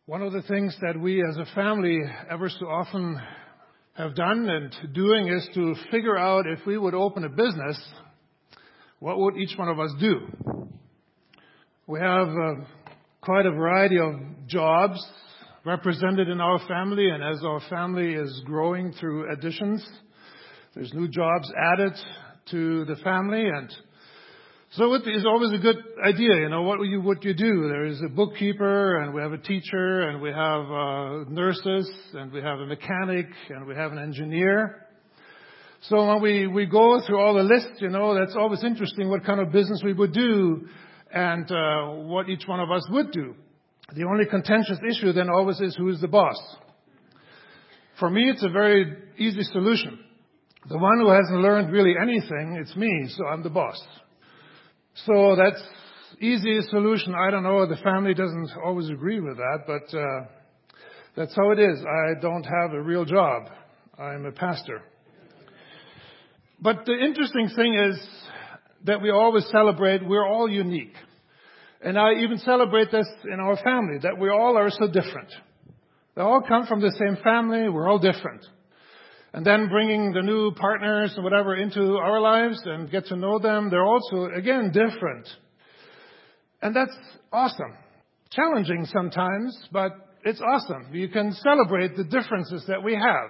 One of the things that we as a family ever so often have done and doing is to figure out if we would open a business, what would each one of us do? We have quite a variety of jobs represented in our family, and as our family is growing through additions, there's new jobs added to the family, and so it is always a good idea, what would you do? There is a bookkeeper, and we have a teacher, and we have nurses, and we have a mechanic, and we have an engineer. So when we go through all the lists, that's always interesting what kind of business we would do and what each one of us would do. The only contentious issue then always is who is the boss. For me, it's a very easy solution. The one who hasn't learned really anything, it's me, so I'm the boss. So that's easy solution. I don't know, the family doesn't always agree with that, but that's how it is. I don't have a real job. I'm a pastor. But the interesting thing is that we always celebrate we're all unique. And I even celebrate this in our family, that we all are so different. They all come from the same family, we're all different. And then bringing the new partners and whatever into our lives and get to know them, they're also, again, different. And that's awesome. Challenging sometimes, but it's awesome. You can celebrate the differences that we have.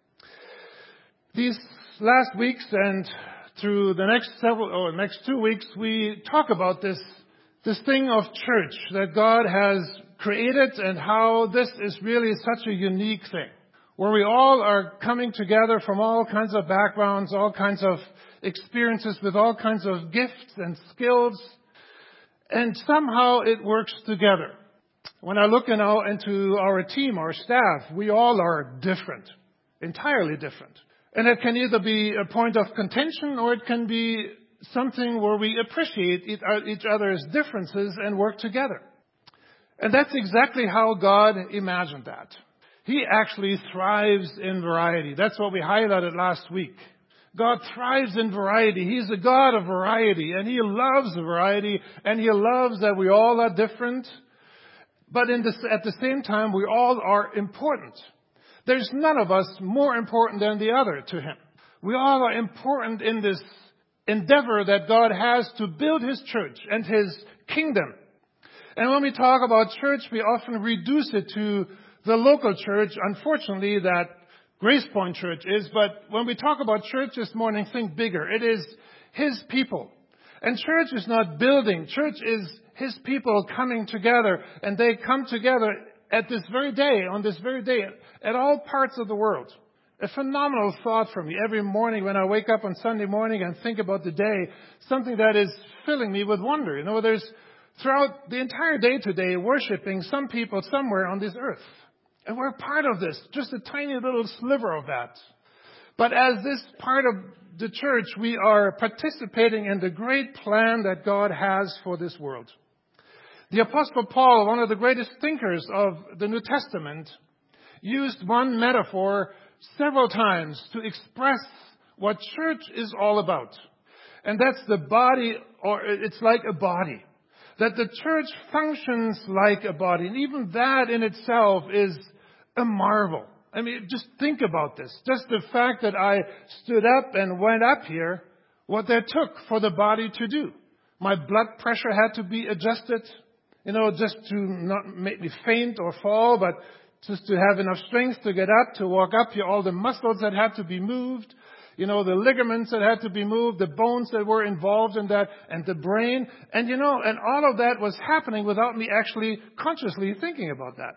These last weeks and through the next 2 weeks, we talk about this thing of church that God has created and how this is really such a unique thing, where we all are coming together from all kinds of backgrounds, all kinds of experiences with all kinds of gifts and skills, and somehow it works together. When I look into our team, our staff, we all are different, entirely different. And it can either be a point of contention or it can be something where we appreciate each other's differences and work together. And that's exactly how God imagined that. He actually thrives in variety. That's what we highlighted last week. God thrives in variety. He's a God of variety, and He loves variety, and He loves that we all are different. But at the same time, we all are important. There's none of us more important than the other to Him. We all are important in this endeavor that God has to build His church and His kingdom. And when we talk about church, we often reduce it to the local church, unfortunately, that Grace Point Church is. But when we talk about church this morning, think bigger. It is His people. And church is not building. Church is His people coming together. And they come together on this very day, at all parts of the world. A phenomenal thought for me every morning when I wake up on Sunday morning and think about the day, something that is filling me with wonder. There's throughout the entire day today worshiping some people somewhere on this earth. And we're part of this, just a tiny little sliver of that. But as this part of the church, we are participating in the great plan that God has for this world. The Apostle Paul, one of the greatest thinkers of the New Testament, used one metaphor several times to express what church is all about. And that's the body, or it's like a body. That the church functions like a body. And even that in itself is a marvel. I mean, just think about this. Just the fact that I stood up and went up here, what that took for the body to do. My blood pressure had to be adjusted, just to not make me faint or fall, but just to have enough strength to get up, to walk up here, all the muscles that had to be moved, the ligaments that had to be moved, the bones that were involved in that, and the brain. And and all of that was happening without me actually consciously thinking about that.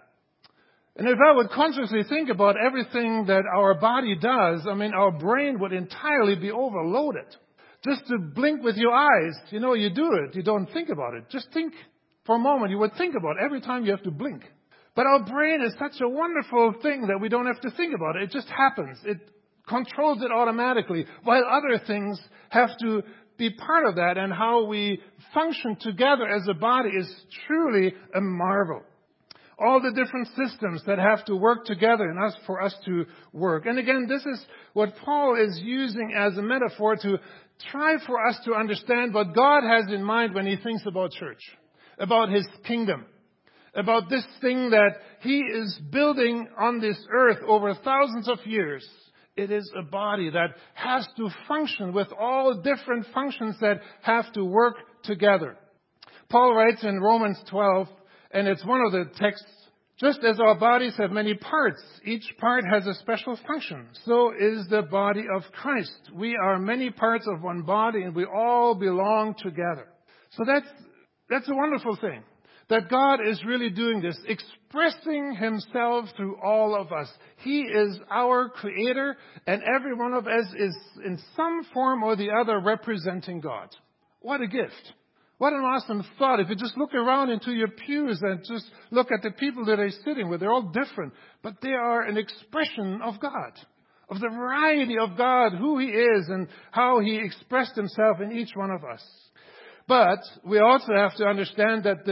And if I would consciously think about everything that our body does, our brain would entirely be overloaded. Just to blink with your eyes, you do it. You don't think about it. Just think for a moment. You would think about it every time you have to blink. But our brain is such a wonderful thing that we don't have to think about it. It just happens. It controls it automatically, while other things have to be part of that. And how we function together as a body is truly a marvel. All the different systems that have to work together for us to work. And again, this is what Paul is using as a metaphor to try for us to understand what God has in mind when He thinks about church, about His kingdom, about this thing that He is building on this earth over thousands of years. It is a body that has to function with all different functions that have to work together. Paul writes in Romans 12, and it's one of the texts, just as our bodies have many parts, each part has a special function. So is the body of Christ. We are many parts of one body, and we all belong together. So that's a wonderful thing, that God is really doing this, expressing himself through all of us. He is our creator, and every one of us is in some form or the other representing God. What a gift. What an awesome thought. If you just look around into your pews and just look at the people that are sitting with, they're all different, but they are an expression of God, of the variety of God, who he is and how he expressed himself in each one of us. But we also have to understand that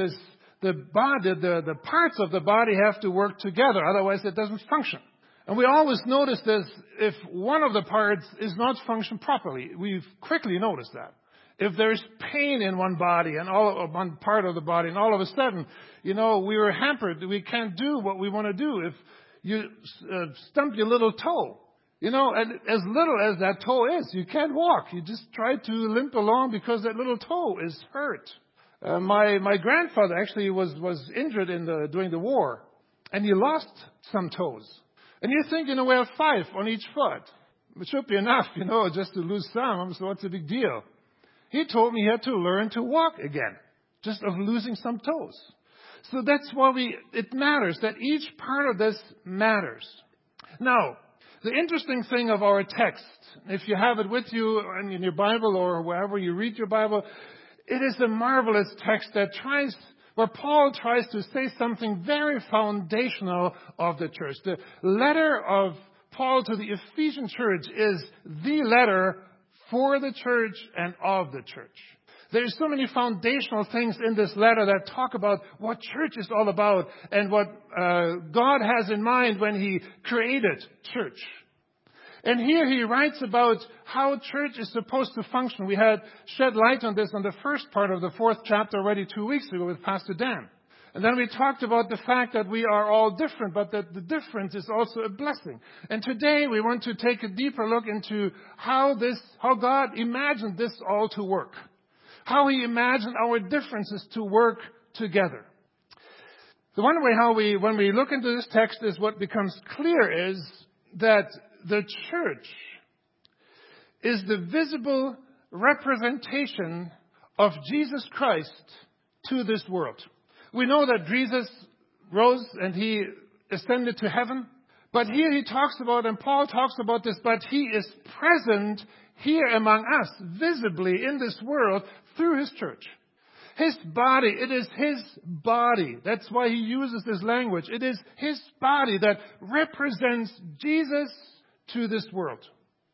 the parts of the body have to work together, otherwise it doesn't function. And we always notice this, if one of the parts is not functioning properly, we quickly notice that. If there's pain in one body and one part of the body, and all of a sudden, we were hampered, we can't do what we want to do. If you stump your little toe, and as little as that toe is, you can't walk. You just try to limp along because that little toe is hurt. My grandfather actually was injured during the war, and he lost some toes. And you think, we have 5 on each foot. It should be enough, just to lose some. So what's the big deal? He told me he had to learn to walk again, just of losing some toes. So that's why it matters, that each part of this matters. Now, the interesting thing of our text, if you have it with you in your Bible or wherever you read your Bible, it is a marvelous text where Paul tries to say something very foundational of the church. The letter of Paul to the Ephesian church is the letter for the church and of the church. There's so many foundational things in this letter that talk about what church is all about and what God has in mind when he created church. And here he writes about how church is supposed to function. We had shed light on this on the first part of the 4th chapter already 2 weeks ago with Pastor Dan. And then we talked about the fact that we are all different, but that the difference is also a blessing. And today we want to take a deeper look into how God imagined this all to work. How he imagined our differences to work together. The one way when we look into this text is what becomes clear is that the church is the visible representation of Jesus Christ to this world. We know that Jesus rose and he ascended to heaven. But here he talks about, and Paul talks about this, but he is present here among us, visibly in this world through his church. His body, it is his body. That's why he uses this language. It is his body that represents Jesus to this world.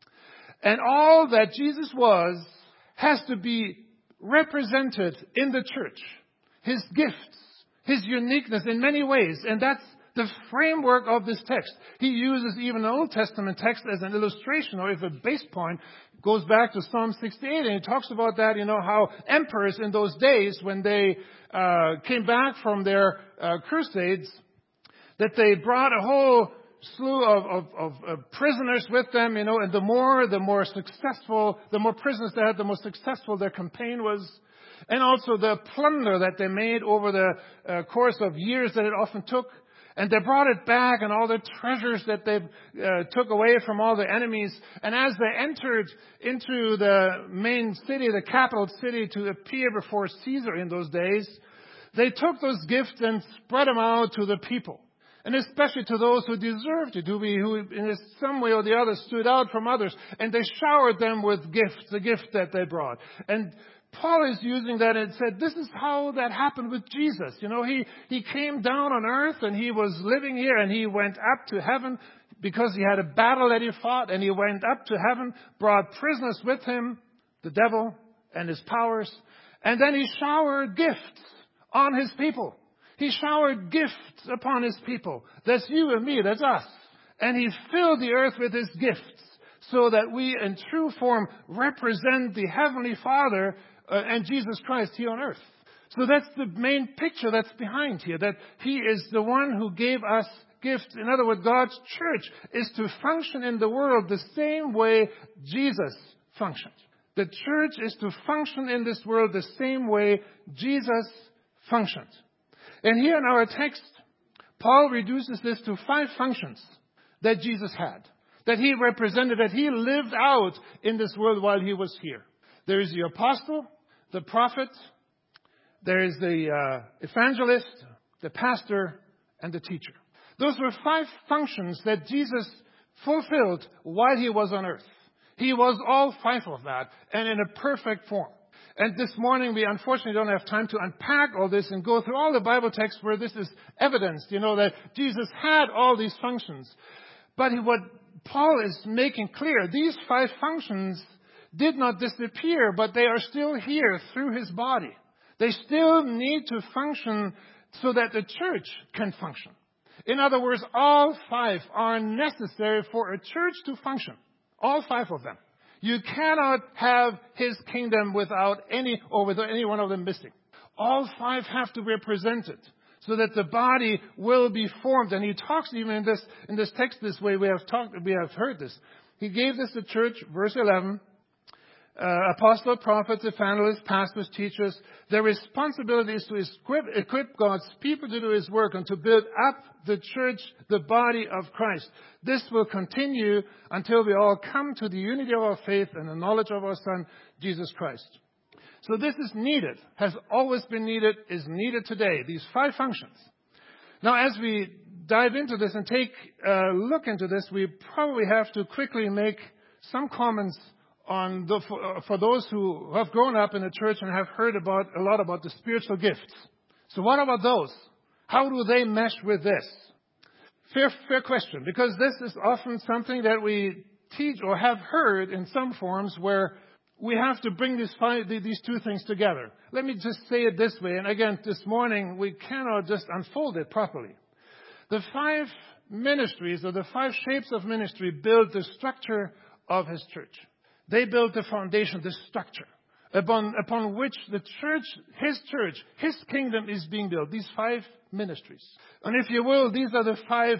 And all that Jesus was has to be represented in the church. His gifts, his uniqueness in many ways. And that's the framework of this text. He uses even an Old Testament text as an illustration, or if a base point goes back to Psalm 68, and he talks about that, how emperors in those days, when they came back from their crusades, that they brought a whole slew of prisoners with them, and the more successful, the more prisoners they had, the more successful their campaign was. And also the plunder that they made over the course of years that it often took. And they brought it back, and all the treasures that they took away from all the enemies. And as they entered into the main city, the capital city, to appear before Caesar in those days, they took those gifts and spread them out to the people. And especially to those who deserved it, who in some way or the other stood out from others. And they showered them with gifts, the gift that they brought. And Paul is using that and said, this is how that happened with Jesus. He came down on earth and he was living here, and he went up to heaven because he had a battle that he fought, and he went up to heaven, brought prisoners with him, the devil and his powers, and then he showered gifts on his people. He showered gifts upon his people. That's you and me, that's us. And he filled the earth with his gifts so that we in true form represent the Heavenly Father and Jesus Christ here on earth. So that's the main picture that's behind here, that He is the one who gave us gifts. In other words, God's church is to function in the world the same way Jesus functioned. The church is to function in this world the same way Jesus functioned. And here in our text, Paul reduces this to 5 functions that Jesus had, that He represented, that He lived out in this world while He was here. There is the apostle, the prophet, there is the evangelist, the pastor, and the teacher. Those were 5 functions that Jesus fulfilled while He was on earth. He was all 5 of that, and in a perfect form. And this morning, we unfortunately don't have time to unpack all this and go through all the Bible texts where this is evidenced, that Jesus had all these functions. But what Paul is making clear, these 5 functions did not disappear, but they are still here through His body. They still need to function so that the church can function. In other words, all 5 are necessary for a church to function. All 5 of them. You cannot have His kingdom without any one of them missing. All 5 have to be represented so that the body will be formed. And he talks even in this text this way. We have heard this. He gave this to church, verse 11. Apostle, prophets, evangelists, pastors, teachers. Their responsibility is to equip God's people to do His work and to build up the church, the body of Christ. This will continue until we all come to the unity of our faith and the knowledge of our Son, Jesus Christ. So this is needed, has always been needed, is needed today, these 5 functions. Now, as we dive into this and take a look into this, we probably have to quickly make some comments for those who have grown up in the church and have heard a lot about the spiritual gifts. So what about those? How do they mesh with this? Fair question, because this is often something that we teach or have heard in some forms where we have to bring these 2 things together. Let me just say it this way, and again, this morning we cannot just unfold it properly. The 5 ministries or the 5 shapes of ministry build the structure of His church. They build the foundation, the structure, upon which the church, His kingdom is being built. These 5 ministries. And if you will, these are the 5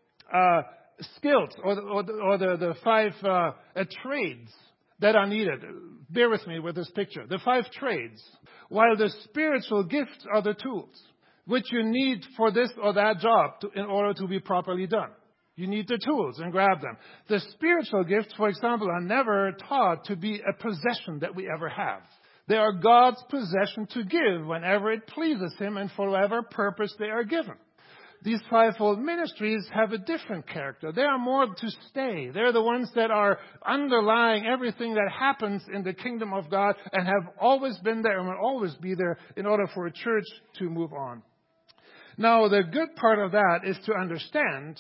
skills or the 5 trades that are needed. Bear with me with this picture. The 5 trades. While the spiritual gifts are the tools, which you need for this or that job in order to be properly done. You need the tools and grab them. The spiritual gifts, for example, are never taught to be a possession that we ever have. They are God's possession to give whenever it pleases Him and for whatever purpose they are given. These 5-fold ministries have a different character. They are more to stay. They're the ones that are underlying everything that happens in the kingdom of God and have always been there and will always be there in order for a church to move on. Now, the good part of that is to understand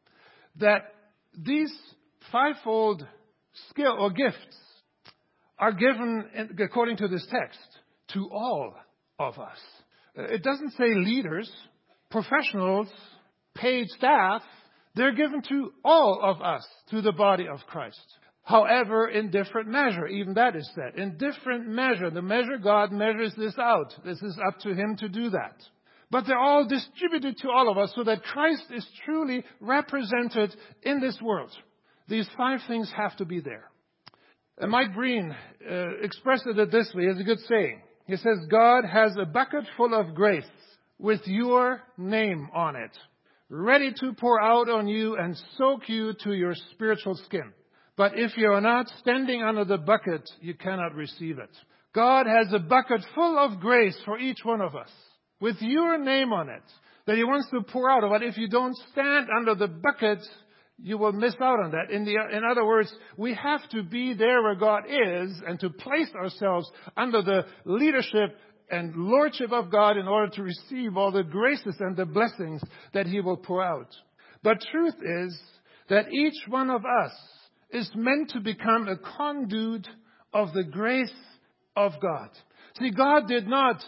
that these 5-fold skill or gifts are given, according to this text, to all of us. It doesn't say leaders, professionals, paid staff. They're given to all of us, to the body of Christ. However, in different measure, even that is said. In different measure, the measure God measures this out. This is up to Him to do that. But they're all distributed to all of us so that Christ is truly represented in this world. These 5 things have to be there. And Mike Breen expressed it this way. He has a good saying. He says, God has a bucket full of grace with your name on it, ready to pour out on you and soak you to your spiritual skin. But if you are not standing under the bucket, you cannot receive it. God has a bucket full of grace for each one of us, with your name on it, that He wants to pour out. But if you don't stand under the bucket, you will miss out on that. In other words, we have to be there where God is and to place ourselves under the leadership and lordship of God in order to receive all the graces and the blessings that He will pour out. But truth is that each one of us is meant to become a conduit of the grace of God. See, God did not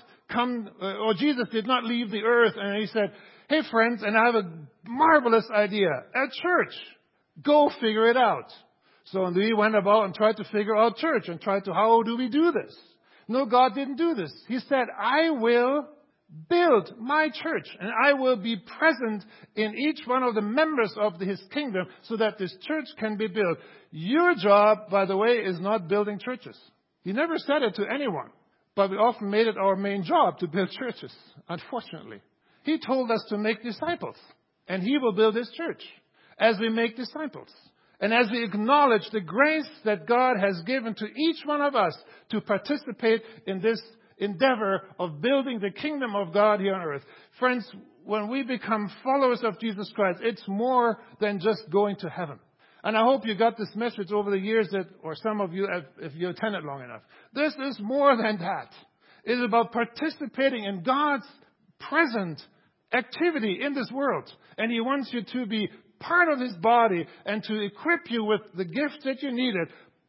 Jesus did not leave the earth and He said, hey friends, and I have a marvelous idea, a church. Go figure it out. So we went about and tried to figure out church and how do we do this? No, God didn't do this. He said, I will build my church, and I will be present in each one of the members of His kingdom so that this church can be built. Your job, by the way, is not building churches. He never said it to anyone, but we often made it our main job to build churches, unfortunately. He told us to make disciples, and He will build His church as we make disciples. And as we acknowledge the grace that God has given to each one of us to participate in this endeavor of building the kingdom of God here on earth. Friends, when we become followers of Jesus Christ, it's more than just going to heaven. And I hope you got this message over the years or some of you, if you attended long enough. This is more than that. It is about participating in God's present activity in this world. And He wants you to be part of His body and to equip you with the gifts that you needed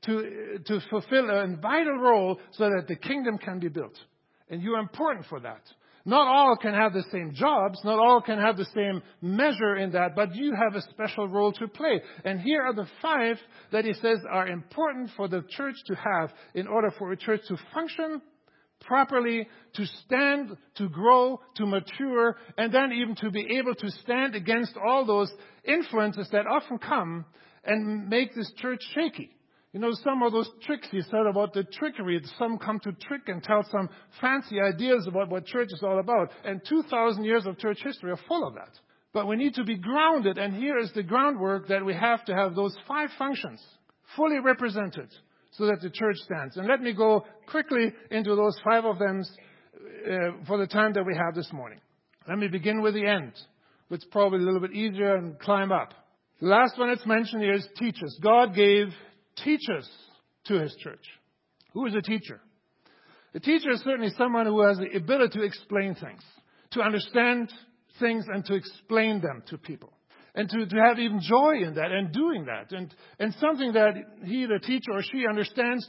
to fulfill a vital role so that the kingdom can be built. And you are important for that. Not all can have the same jobs. Not all can have the same measure in that. But you have a special role to play. And here are the 5 that he says are important for the church to have in order for a church to function properly, to stand, to grow, to mature, and then even to be able to stand against all those influences that often come and make this church shaky. You know, some of those tricks he said about the trickery. Some come to trick and tell some fancy ideas about what church is all about. And 2,000 years of church history are full of that. But we need to be grounded. And here is the groundwork that we have to have those 5 functions fully represented so that the church stands. And let me go quickly into those 5 of them for the time that we have this morning. Let me begin with the end, which is probably a little bit easier and climb up. The last one that's mentioned here is teachers. God gave teachers to His church. Who is a teacher? A teacher is certainly someone who has the ability to explain things, to understand things and to explain them to people. And to have even joy in that and doing that. And something that he, the teacher or she, understands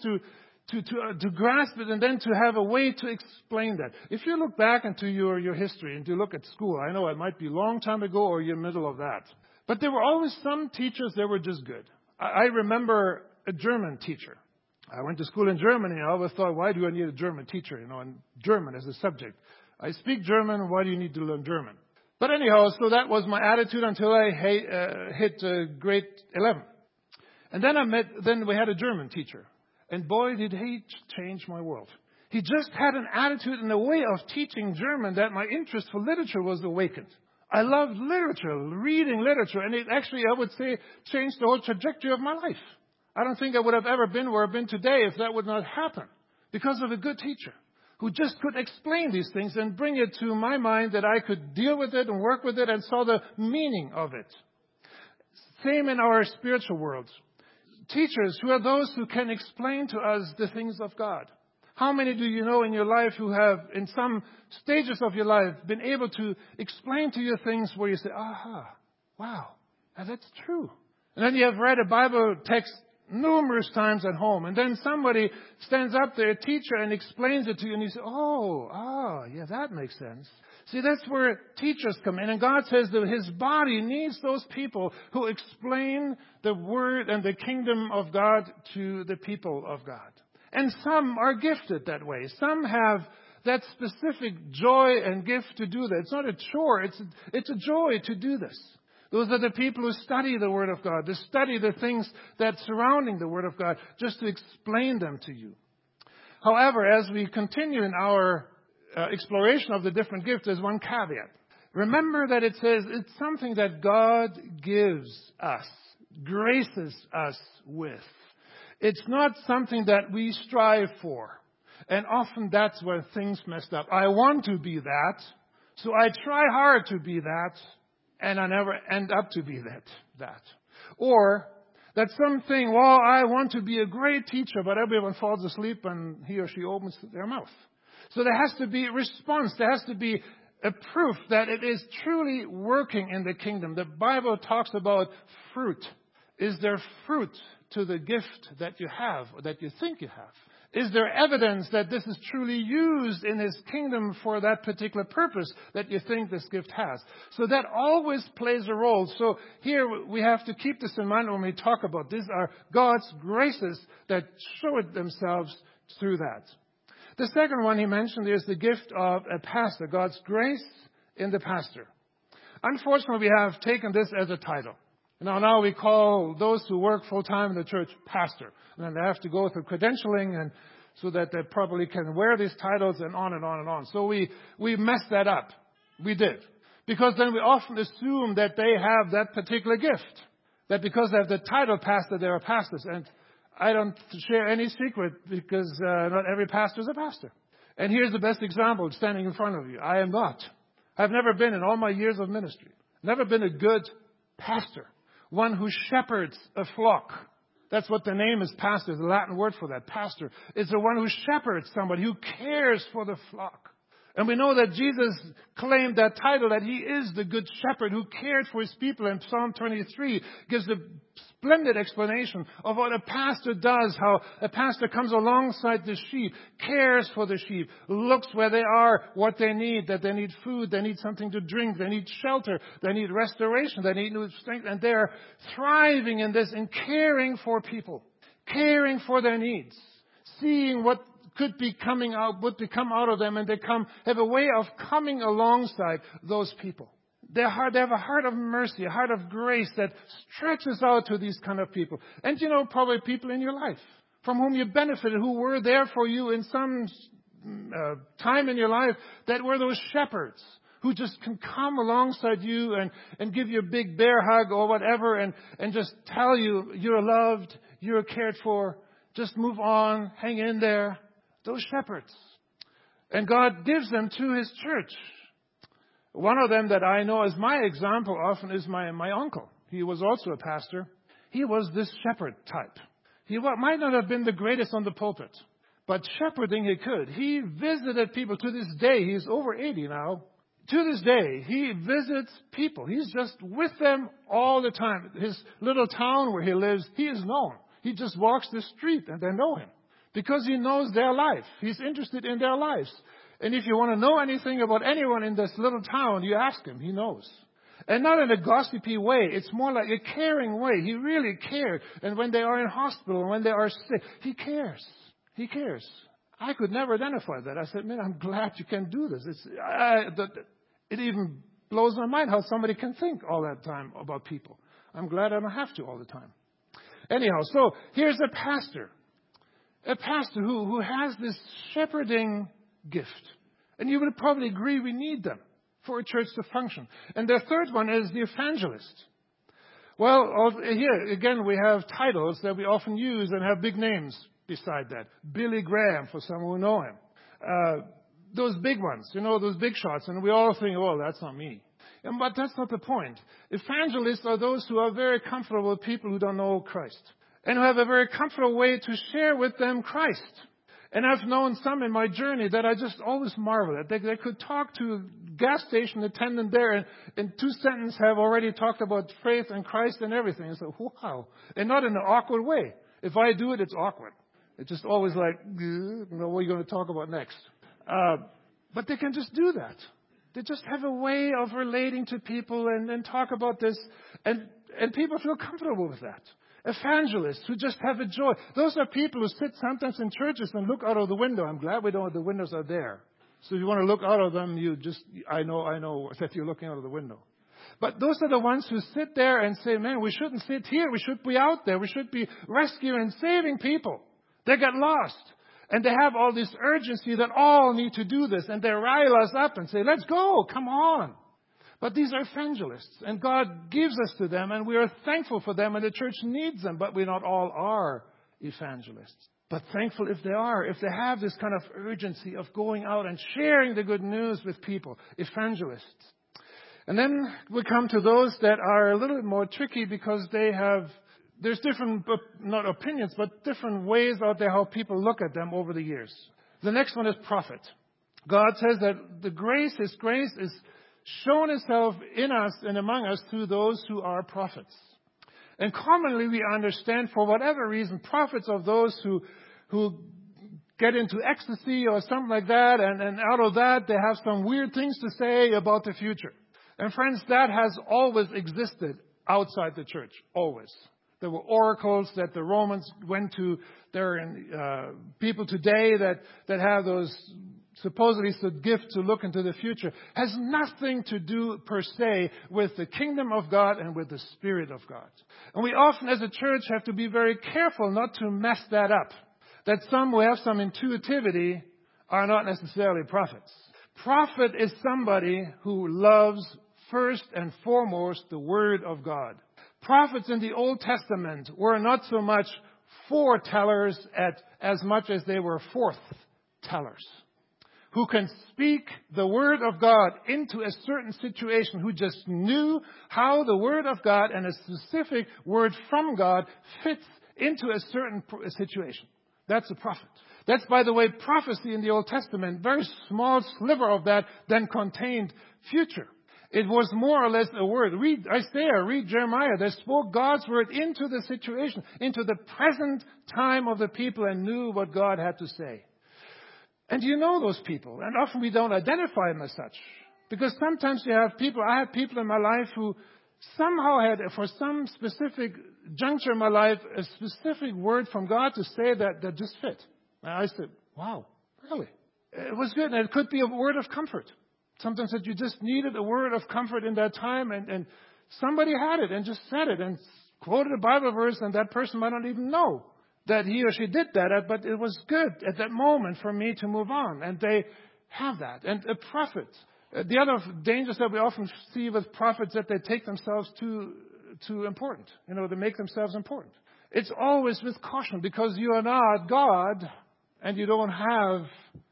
to grasp it and then to have a way to explain that. If you look back into your history and you look at school, I know it might be a long time ago or you're in the middle of that. But there were always some teachers that were just good. I remember a German teacher. I went to school in Germany. I always thought, why do I need a German teacher? And German as a subject. I speak German. Why do you need to learn German? But anyhow, so that was my attitude until I hit grade 11. And then we had a German teacher. And boy, did he change my world. He just had an attitude and a way of teaching German that my interest for literature was awakened. I loved literature, reading literature, and it actually, I would say, changed the whole trajectory of my life. I don't think I would have ever been where I've been today if that would not happen, because of a good teacher who just could explain these things and bring it to my mind that I could deal with it and work with it and saw the meaning of it. Same in our spiritual world. Teachers who are those who can explain to us the things of God. How many do you know in your life who have, in some stages of your life, been able to explain to you things where you say, aha, wow, that's true. And then you have read a Bible text numerous times at home, and then somebody stands up there, a teacher, and explains it to you, and you say, yeah, that makes sense. See, that's where teachers come in, and God says that His body needs those people who explain the Word and the kingdom of God to the people of God. And some are gifted that way. Some have that specific joy and gift to do that. It's not a chore. It's a joy to do this. Those are the people who study the Word of God, to study the things that's surrounding the Word of God, just to explain them to you. However, as we continue in our exploration of the different gifts, there's one caveat. Remember that it says it's something that God gives us, graces us with. It's not something that we strive for. And often that's where things messed up. I want to be that, so I try hard to be that, and I never end up to be that. Or that something, well, I want to be a great teacher, but everyone falls asleep and he or she opens their mouth. So there has to be a response. There has to be a proof that it is truly working in the kingdom. The Bible talks about fruit. Is there fruit to the gift that you have or that you think you have? Is there evidence that this is truly used in His kingdom for that particular purpose that you think this gift has? So that always plays a role. So here we have to keep this in mind when we talk about these are God's graces that show themselves through that. The second one he mentioned is the gift of a pastor, God's grace in the pastor. Unfortunately, we have taken this as a title. Now we call those who work full-time in the church pastor. And then they have to go through credentialing and so that they probably can wear these titles and on and on and on. So we messed that up. We did. Because then we often assume that they have that particular gift. That because they have the title pastor, they are pastors. And I don't share any secret because not every pastor is a pastor. And here's the best example standing in front of you. I am not. I've never been in all my years of ministry. Never been a good pastor. One who shepherds a flock. That's what the name is, pastor, the Latin word for that, pastor. It's the one who shepherds somebody, who cares for the flock. And we know that Jesus claimed that title, that he is the good shepherd who cared for his people. And Psalm 23 gives a splendid explanation of what a pastor does, how a pastor comes alongside the sheep, cares for the sheep, looks where they are, what they need, that they need food, they need something to drink, they need shelter, they need restoration, they need new strength. And they're thriving in this, in caring for people, caring for their needs, seeing what could be coming out, would come out of them, and they have a way of coming alongside those people. They have a heart of mercy, a heart of grace that stretches out to these kind of people. And probably people in your life from whom you benefited, who were there for you in some time in your life, that were those shepherds who just can come alongside you and give you a big bear hug or whatever and just tell you you're loved, you're cared for, just move on, hang in there. Those shepherds. And God gives them to his church. One of them that I know as my example often is my uncle. He was also a pastor. He was this shepherd type. He might not have been the greatest on the pulpit, but shepherding he could. He visited people to this day. He's over 80 now. To this day, he visits people. He's just with them all the time. His little town where he lives, he is known. He just walks the street and they know him. Because he knows their life. He's interested in their lives. And if you want to know anything about anyone in this little town, you ask him. He knows. And not in a gossipy way. It's more like a caring way. He really cared. And when they are in hospital, and when they are sick, he cares. He cares. I could never identify that. I said, man, I'm glad you can do this. It even blows my mind how somebody can think all that time about people. I'm glad I don't have to all the time. Anyhow, so here's a pastor. A pastor who has this shepherding gift. And you would probably agree we need them for a church to function. And the third one is the evangelist. Well, here, again, we have titles that we often use and have big names beside that. Billy Graham, for some who know him. Those big ones, those big shots. And we all think, oh, that's not me. But that's not the point. Evangelists are those who are very comfortable with people who don't know Christ. And who have a very comfortable way to share with them Christ. And I've known some in my journey that I just always marvel at. They could talk to a gas station attendant there and in 2 sentences have already talked about faith and Christ and everything. It's like, wow. And not in an awkward way. If I do it, it's awkward. It's just always like, what are you going to talk about next? But they can just do that. They just have a way of relating to people and talk about this. And people feel comfortable with that. Evangelists who just have a joy. Those are people who sit sometimes in churches and look out of the window. I'm glad the windows are there. So if you want to look out of them, I know that you're looking out of the window. But those are the ones who sit there and say, man, we shouldn't sit here. We should be out there. We should be rescuing and saving people. They get lost. And they have all this urgency that all need to do this. And they rile us up and say, let's go. Come on. But these are evangelists, and God gives us to them, and we are thankful for them, and the church needs them, but we not all are evangelists. But thankful if they are, if they have this kind of urgency of going out and sharing the good news with people, evangelists. And then we come to those that are a little bit more tricky because there's different, not opinions, but different ways out there how people look at them over the years. The next one is prophet. God says that His grace is shown itself in us and among us through those who are prophets. And commonly we understand, for whatever reason, prophets are those who get into ecstasy or something like that, and out of that they have some weird things to say about the future. And friends, that has always existed outside the church. Always. There were oracles that the Romans went to. There are people today that have those supposedly the gift to look into the future. Has nothing to do per se with the kingdom of God and with the Spirit of God. And we often as a church have to be very careful not to mess that up. That some who have some intuitivity are not necessarily prophets. Prophet is somebody who loves first and foremost the Word of God. Prophets in the Old Testament were not so much foretellers as much as they were forthtellers, who can speak the Word of God into a certain situation, who just knew how the Word of God and a specific word from God fits into a certain situation. That's a prophet. That's, by the way, prophecy in the Old Testament. Very small sliver of that then contained future. It was more or less a word. Read Isaiah, read Jeremiah. They spoke God's word into the situation, into the present time of the people, and knew what God had to say. And you know those people. And often we don't identify them as such. Because sometimes I have people in my life who somehow had, for some specific juncture in my life, a specific word from God to say that just fit. And I said, wow, really? It was good. And it could be a word of comfort. Sometimes that you just needed a word of comfort in that time, and somebody had it and just said it and quoted a Bible verse, and that person might not even know that he or she did that, but it was good at that moment for me to move on. And they have that. And a prophet. The other dangers that we often see with prophets that they take themselves too important. They make themselves important. It's always with caution, because you are not God and you don't have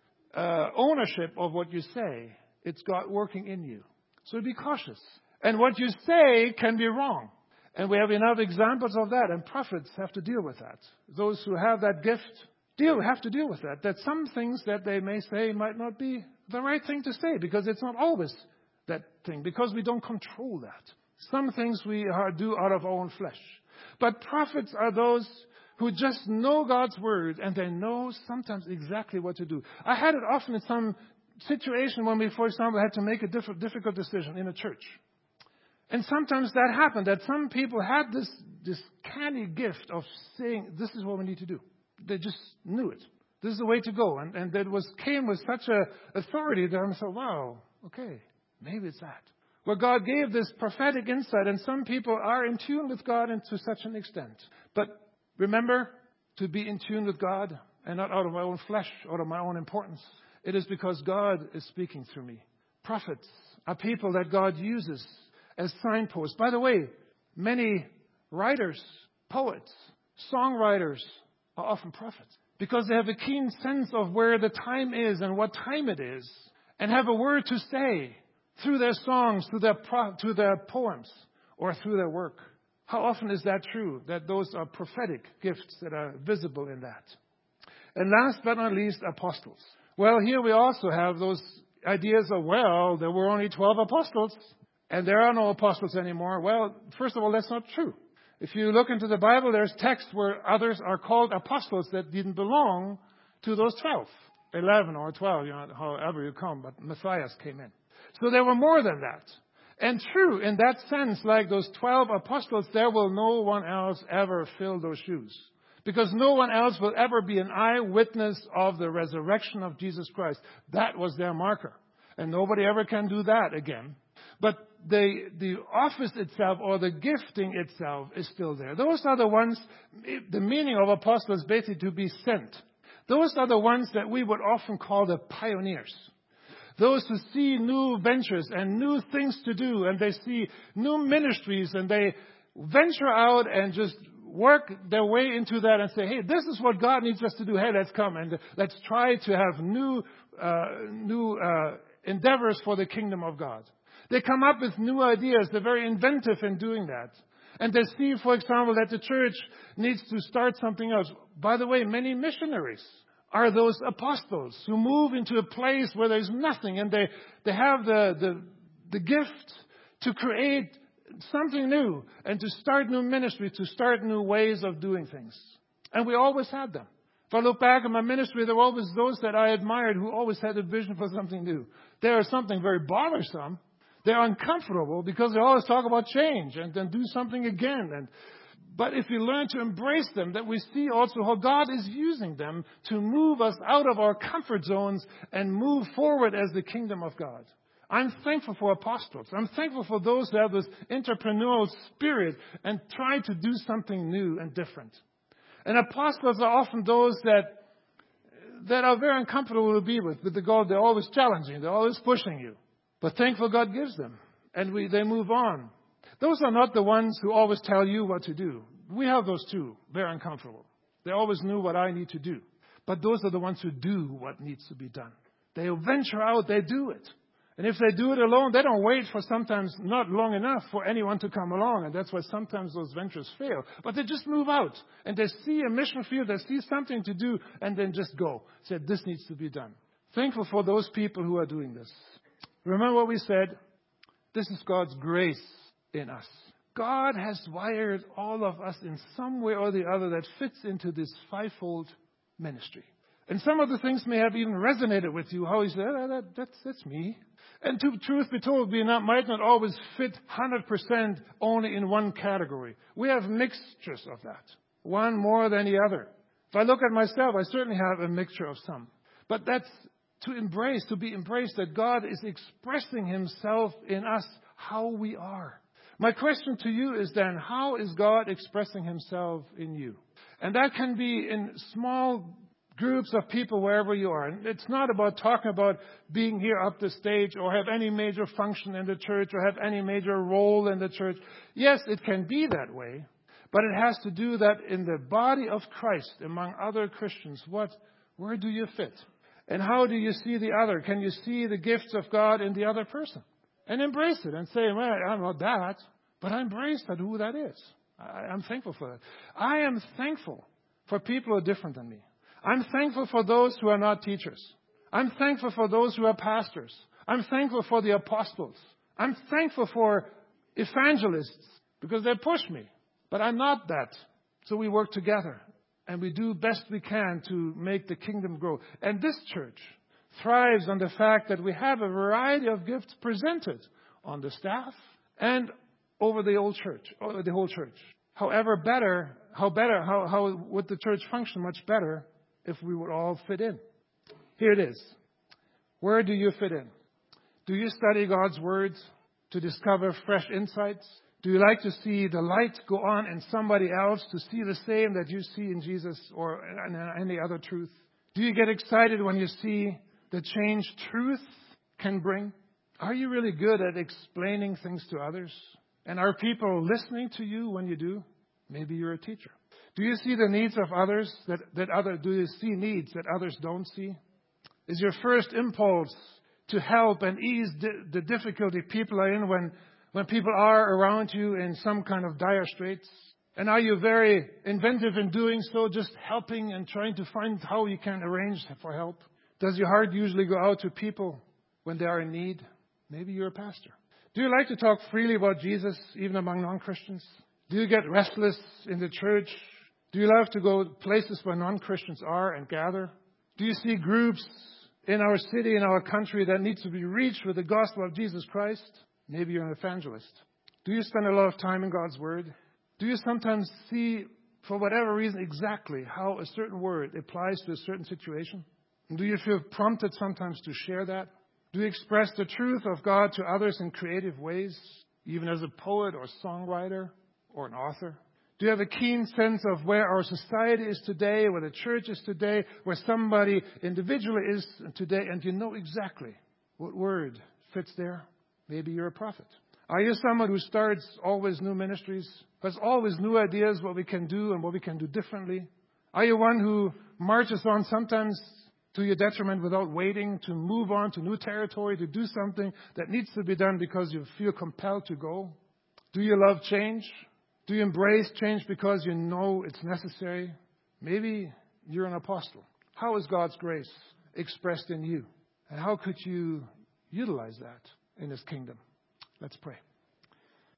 ownership of what you say. It's God working in you. So be cautious. And what you say can be wrong. And we have enough examples of that. And prophets have to deal with that. Those who have that gift have to deal with that. That some things that they may say might not be the right thing to say, because it's not always that thing, because we don't control that. Some things we do out of our own flesh. But prophets are those who just know God's word, and they know sometimes exactly what to do. I had it often in some situation when we, for example, had to make a difficult decision in a church. And sometimes that happened, that some people had this canny gift of saying, this is what we need to do. They just knew it. This is the way to go. And that came with such a authority that I thought, wow, okay, maybe it's that. Where God gave this prophetic insight, and some people are in tune with God and to such an extent. But remember, to be in tune with God, and not out of my own flesh, out of my own importance. It is because God is speaking through me. Prophets are people that God uses as signposts. By the way, many writers, poets, songwriters are often prophets, because they have a keen sense of where the time is and what time it is, and have a word to say through their songs, through their poems, or through their work. How often is that true, that those are prophetic gifts that are visible in that? And last but not least, apostles. Well, here we also have those ideas of, well, there were only 12 apostles, and there are no apostles anymore. Well, first of all, that's not true. If you look into the Bible, there's texts where others are called apostles that didn't belong to those 12. 11 or 12, however you come, but Matthias came in. So there were more than that. And true, in that sense, like those 12 apostles, there will no one else ever fill those shoes. Because no one else will ever be an eyewitness of the resurrection of Jesus Christ. That was their marker. And nobody ever can do that again. But the office itself, or the gifting itself, is still there. Those are the ones, the meaning of apostle is basically to be sent. Those are the ones that we would often call the pioneers. Those who see new ventures and new things to do, and they see new ministries, and they venture out and just work their way into that and say, hey, this is what God needs us to do. Hey, let's come and let's try to have new endeavors for the kingdom of God. They come up with new ideas. They're very inventive in doing that. And they see, for example, that the church needs to start something else. By the way, many missionaries are those apostles who move into a place where there's nothing, and they have the gift to create something new and to start new ministries, to start new ways of doing things. And we always had them. If I look back at my ministry, there were always those that I admired who always had a vision for something new. They are something very bothersome. They're uncomfortable because they always talk about change and then do something again. But if we learn to embrace them, that we see also how God is using them to move us out of our comfort zones and move forward as the kingdom of God. I'm thankful for apostles. I'm thankful for those who have this entrepreneurial spirit and try to do something new and different. And apostles are often those that are very uncomfortable to be with the God. They're always challenging. They're always pushing you. But thankful God gives them. And they move on. Those are not the ones who always tell you what to do. We have those too. They're uncomfortable. They always knew what I need to do. But those are the ones who do what needs to be done. They venture out. They do it. And if they do it alone, they don't wait for sometimes not long enough for anyone to come along. And that's why sometimes those ventures fail. But they just move out. And they see a mission field. They see something to do. And then just go. Say, this needs to be done. Thankful for those people who are doing this. Remember what we said? This is God's grace in us. God has wired all of us in some way or the other that fits into this fivefold ministry. And some of the things may have even resonated with you, how he said, that's me. And to truth be told, we might not always fit 100% only in one category. We have mixtures of that, one more than the other. If I look at myself, I certainly have a mixture of some. But that's to be embraced, that God is expressing himself in us, how we are. My question to you is then, how is God expressing himself in you? And that can be in small groups of people wherever you are. And it's not about talking about being here up the stage or have any major function in the church or have any major role in the church. Yes, it can be that way, but it has to do that in the body of Christ among other Christians. Where do you fit? And how do you see the other? Can you see the gifts of God in the other person? And embrace it and say, well, I'm not that, but I embrace that, who that is. I'm thankful for that. I am thankful for people who are different than me. I'm thankful for those who are not teachers. I'm thankful for those who are pastors. I'm thankful for the apostles. I'm thankful for evangelists because they push me. But I'm not that. So we work together and we do best we can to make the kingdom grow. And this church thrives on the fact that we have a variety of gifts presented on the staff and over the whole church. However, how would the church function much better if we would all fit in? Here it is. Where do you fit in? Do you study God's words to discover fresh insights? Do you like to see the light go on in somebody else to see the same that you see in Jesus or in any other truth? Do you get excited when you see the change truth can bring? Are you really good at explaining things to others? And are people listening to you when you do? Maybe you're a teacher. Do you see the needs of others do you see needs that others don't see? Is your first impulse to help and ease the difficulty people are in when people are around you in some kind of dire straits? And are you very inventive in doing so, just helping and trying to find how you can arrange for help? Does your heart usually go out to people when they are in need? Maybe you're a pastor. Do you like to talk freely about Jesus, even among non-Christians? Do you get restless in the church? Do you love to go places where non-Christians are and gather? Do you see groups in our city, in our country that need to be reached with the gospel of Jesus Christ? Maybe you're an evangelist. Do you spend a lot of time in God's Word? Do you sometimes see, for whatever reason, exactly how a certain word applies to a certain situation? And do you feel prompted sometimes to share that? Do you express the truth of God to others in creative ways, even as a poet or songwriter or an author? Do you have a keen sense of where our society is today, where the church is today, where somebody individually is today, and you know exactly what word fits there? Maybe you're a prophet. Are you someone who starts always new ministries, has always new ideas what we can do and what we can do differently? Are you one who marches on sometimes to your detriment without waiting to move on to new territory, to do something that needs to be done because you feel compelled to go? Do you love change? Do you embrace change because you know it's necessary? Maybe you're an apostle. How is God's grace expressed in you? And how could you utilize that in His kingdom? Let's pray.